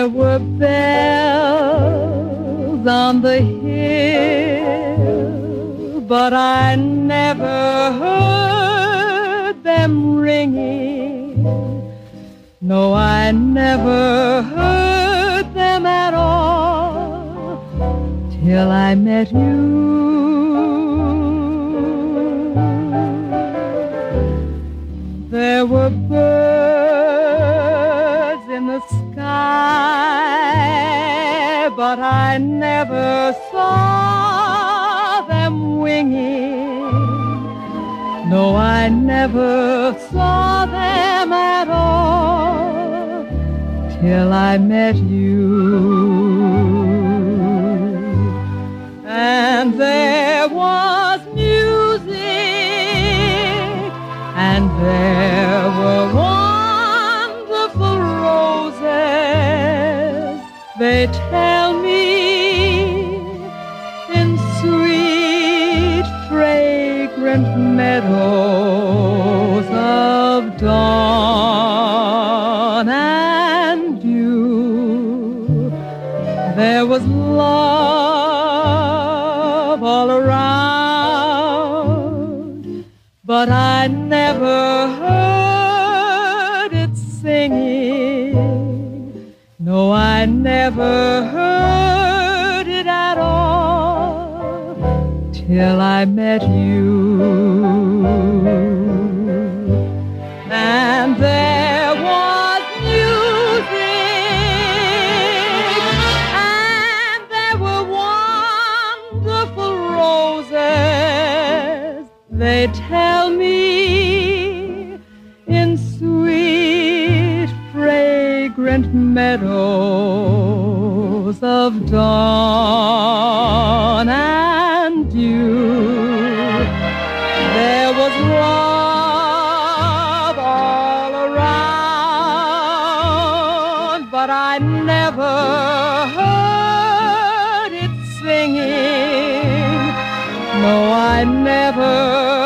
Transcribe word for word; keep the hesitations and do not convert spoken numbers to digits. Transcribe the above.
There were bells on the hill, but I never heard them ringing. No, I never heard them at all till I met you. There were birds in the sky, but I never saw them winging. No, I never saw them at all till I met you. And there was music, and there were wonderful roses. They tell me in sweet, fragrant meadows of dawn and dew, there was love all around, but I never heard it singing. No, I never heard it at all till I met you. And there was music, and there were wonderful roses. They tell me in sweet, fragrant meadows of dawn and dew, there was love all around, but I never heard it singing. No, I never